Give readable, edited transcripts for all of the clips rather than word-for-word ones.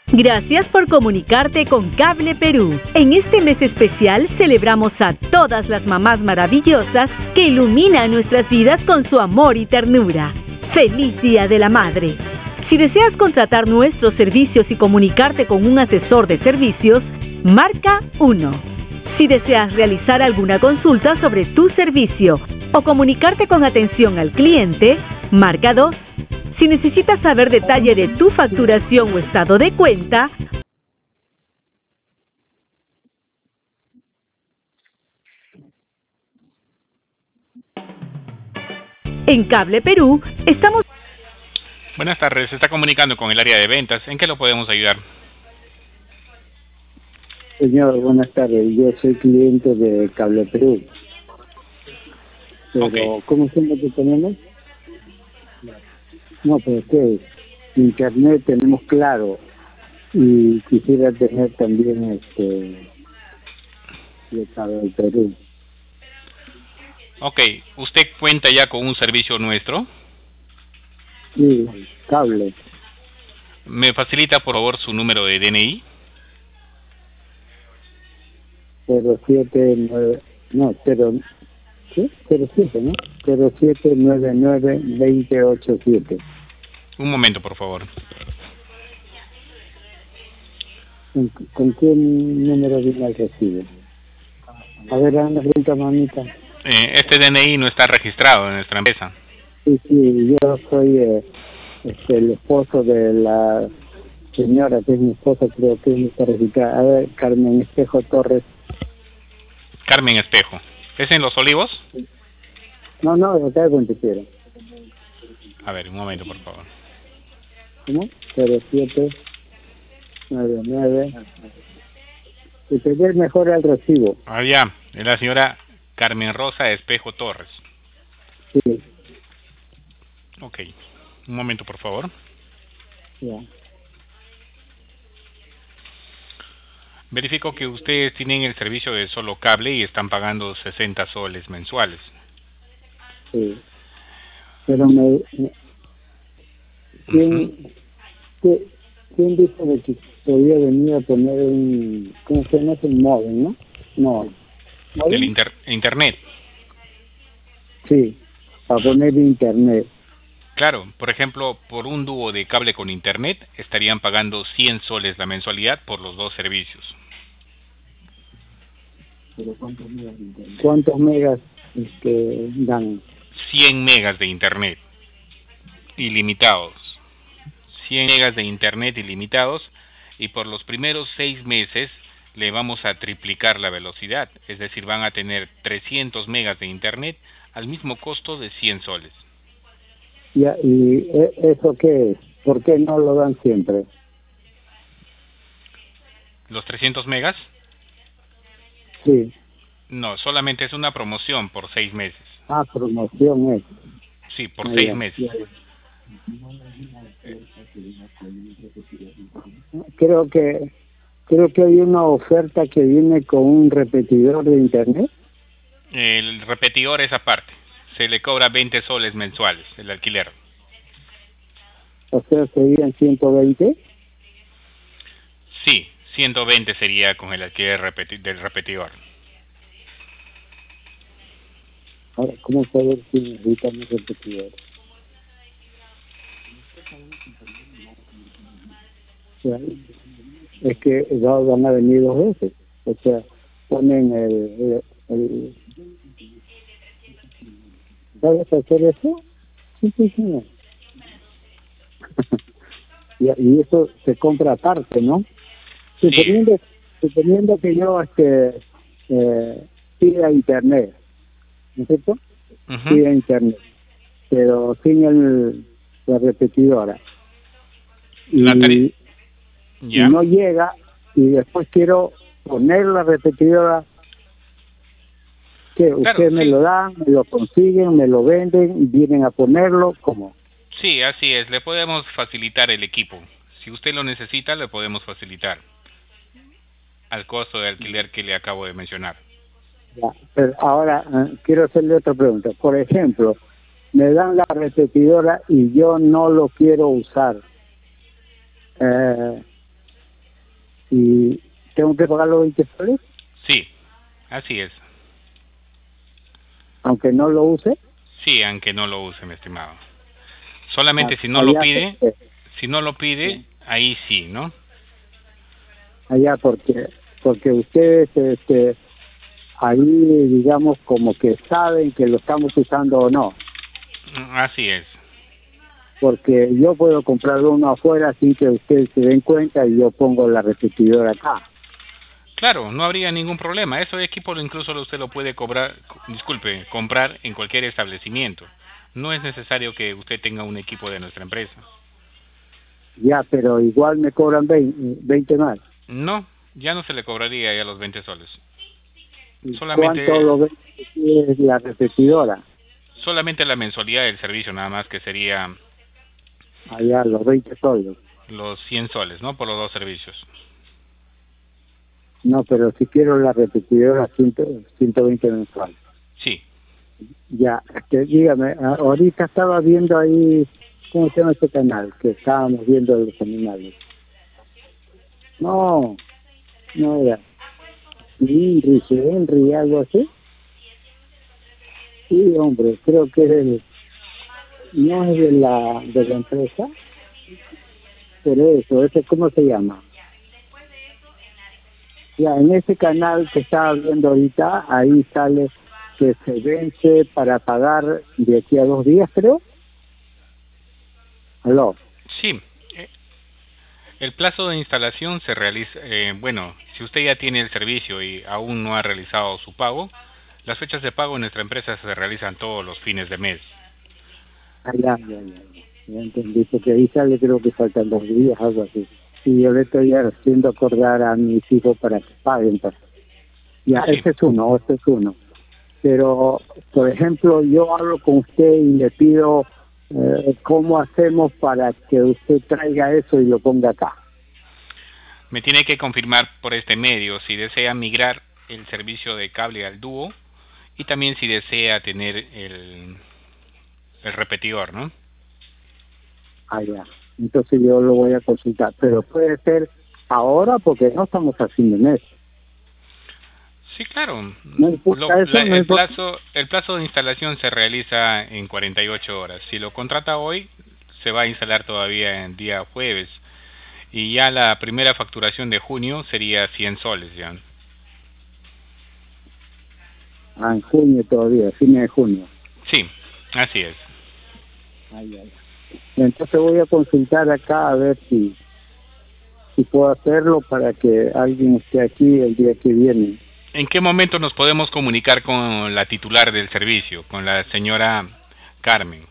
Gracias por comunicarte con Cable Perú. En este mes especial celebramos a todas las mamás maravillosas que iluminan nuestras vidas con su amor y ternura. ¡Feliz Día de la Madre! Si deseas contratar nuestros servicios y comunicarte con un asesor de servicios, marca 1. Si deseas realizar alguna consulta sobre tu servicio o comunicarte con atención al cliente, marca 2. Si necesitas saber detalle de tu facturación o estado de cuenta, en Cable Perú estamos... Buenas tardes, se está comunicando con el área de ventas. ¿En qué lo podemos ayudar? Señor, buenas tardes. Yo soy cliente de Cable Perú. Pero, Okay. ¿cómo es lo que tenemos? No, pero ¿qué? Internet tenemos claro. Y quisiera tener también de Cable Perú. Ok, ¿usted cuenta ya con un servicio nuestro? Sí, cable. ¿Me facilita por favor su número de DNI? 079, no, 0, ¿qué? 07, ¿no? 0799-2087. Un momento, por favor. ¿Con qué número viene el recibo? A ver, anda, pregunta, mamita. Este DNI no está registrado en nuestra empresa. Sí, yo soy el esposo de la señora que es mi esposa, creo que es mi pareja. A ver, Carmen Espejo Torres. Carmen Espejo. ¿Es en Los Olivos? No, acá es donde quiero. A ver, un momento, por favor. ¿Cómo? 0799. Si te ves mejor el recibo. Ah, ya. Es la señora Carmen Rosa Espejo Torres. Sí. Ok. Un momento, por favor. Ya. Verifico que ustedes tienen el servicio de solo cable y están pagando 60 soles mensuales. Sí. Pero ¿quién dijo de que podía venir a poner un... ¿Cómo se llama? Un móvil, ¿no? No. ¿Del internet? Sí, para poner internet. Claro, por ejemplo, por un dúo de cable con internet estarían pagando 100 soles la mensualidad por los dos servicios. ¿Pero cuántos megas dan? 100 megas de internet ilimitados. 100 megas de internet ilimitados y por los primeros 6 meses le vamos a triplicar la velocidad. Es decir, van a tener 300 megas de internet al mismo costo de 100 soles. Ya, ¿y eso qué es? ¿Por qué no lo dan siempre? ¿Los 300 megas? Sí. No, solamente es una promoción por 6 meses. Ah, promoción es. Sí, por 6 meses. Ya. Creo que hay una oferta que viene con un repetidor de internet. El repetidor es aparte. Se le cobra 20 soles mensuales el alquiler. O sea, serían 120. Sí, 120 sería con el alquiler del repetidor. Ahora, ¿cómo saber si necesitan un repetidor? O sea, es que van a venir 2 veces. O sea, ponen el ¿sabes hacer eso? Sí. Y eso se compra aparte, ¿no? Sí. Suponiendo que yo pida internet, ¿no es cierto? Pida internet, pero sin la repetidora. Y no llega, y después quiero poner la repetidora. ¿Qué? Claro, ¿Ustedes me lo dan, me lo consiguen, me lo venden, vienen a ponerlo? ¿Cómo? Sí, así es. Le podemos facilitar el equipo. Si usted lo necesita, le podemos facilitar al costo de alquiler que le acabo de mencionar. Ya, pero ahora quiero hacerle otra pregunta. Por ejemplo, me dan la repetidora y yo no lo quiero usar. que pagar los 20 soles, Sí, así es. aunque no lo use. Sí, aunque no lo use, mi estimado. Solamente si no lo Allá, pide, si no lo pide, ahí sí, ¿no? allá porque ustedes ahí digamos como que saben que lo estamos usando o no, Así es. porque yo puedo comprar uno afuera sin que ustedes se den cuenta y yo pongo la repetidora acá. Claro, no habría ningún problema. Eso de equipo incluso usted lo puede comprar en cualquier establecimiento. No es necesario que usted tenga un equipo de nuestra empresa. Ya, pero igual me cobran 20 más. No, ya no se le cobraría ya los 20 soles. ¿Y cuánto Solamente, lo ven es la repetidora? solamente la mensualidad del servicio, nada más que sería Allá, los 20 soles. los 100 soles, ¿no? Por los dos servicios. No, pero si quiero la repetidora 120 mensual. Sí. Ya, dígame, ahorita estaba viendo ahí, ¿cómo se llama este canal? Que estábamos viendo los animales. No, no era. Henry, algo así. Sí, hombre, creo que no es de la empresa, pero ese, ¿cómo se llama? Ya, en ese canal que estaba viendo ahorita, ahí sale que se vence para pagar de aquí a 2 días, creo. ¿Aló? Sí. El plazo de instalación se realiza, bueno, si usted ya tiene el servicio y aún no ha realizado su pago, las fechas de pago en nuestra empresa se realizan todos los fines de mes. Ya entendí, porque ahí sale creo que faltan 2 días, algo así. Y yo le estoy haciendo acordar a mis hijos para que paguen. Ya, Sí, ese es uno. Pero, por ejemplo, yo hablo con usted y le pido cómo hacemos para que usted traiga eso y lo ponga acá. me tiene que confirmar por este medio si desea migrar el servicio de cable al dúo y también si desea tener el repetidor, ¿no? Ya. Entonces yo lo voy a consultar. Pero puede ser ahora porque no estamos a fin de mes. Sí, claro. No importa eso, no importa. El plazo de instalación se realiza en 48 horas. Si lo contrata hoy, se va a instalar todavía en día jueves. Y ya la primera facturación de junio sería 100 soles, ya. En junio todavía, fines de junio. Sí, así es. Ay. Entonces voy a consultar acá a ver si puedo hacerlo para que alguien esté aquí el día que viene. ¿En qué momento nos podemos comunicar con la titular del servicio, con la señora Carmen?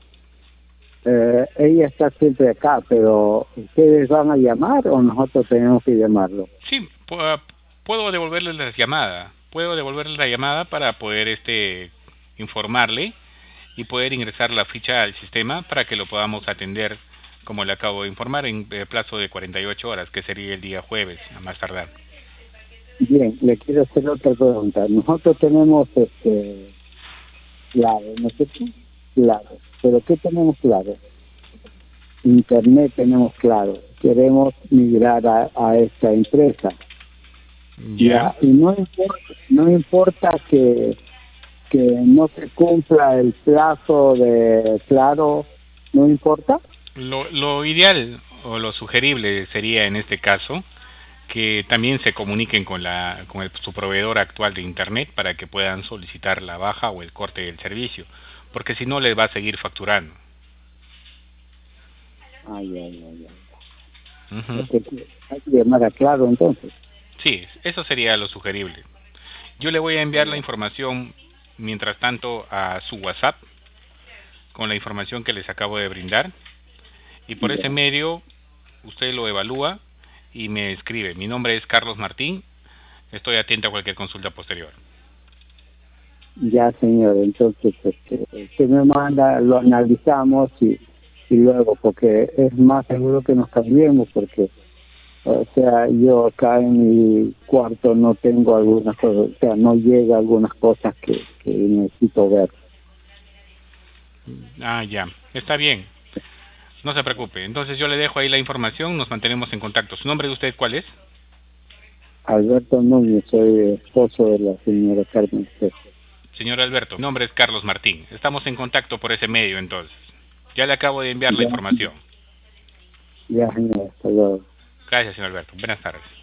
Ella está siempre acá, pero ¿ustedes van a llamar o nosotros tenemos que llamarlo? Sí, puedo devolverle la llamada. Puedo devolverle la llamada para poder informarle y poder ingresar la ficha al sistema para que lo podamos atender, como le acabo de informar, en plazo de 48 horas, que sería el día jueves, a más tardar. Bien, le quiero hacer otra pregunta. Nosotros tenemos claro, ¿no sé qué? Claro. ¿Pero qué tenemos claro? Internet tenemos claro. Queremos migrar a esta empresa. Ya. Y no importa que no se cumpla el plazo de claro, ¿no importa? Lo ideal o lo sugerible sería en este caso que también se comuniquen con su proveedor actual de internet para que puedan solicitar la baja o el corte del servicio, porque si no les va a seguir facturando. Ay. Uh-huh. Hay que llamar a Claro entonces. Sí, eso sería lo sugerible. Yo le voy a enviar la información mientras tanto a su WhatsApp con la información que les acabo de brindar y por ese medio usted lo evalúa y me escribe. Mi nombre es Carlos Martín. Estoy atento a cualquier consulta posterior. Ya, señor. Entonces, usted me manda, lo analizamos y luego, porque es más seguro que nos cambiemos, porque, o sea, yo acá en mi cuarto no tengo algunas cosas, o sea, no llega algunas cosas que necesito ver. Ah, ya. Está bien. No se preocupe. Entonces yo le dejo ahí la información. Nos mantenemos en contacto. ¿Su nombre de usted cuál es? Alberto Núñez, soy esposo de la señora Carmen Espejo. Señor Alberto, mi nombre es Carlos Martín. Estamos en contacto por ese medio entonces. Ya le acabo de enviar la información. Ya, señor, hasta luego. Gracias, señor Alberto. Buenas tardes.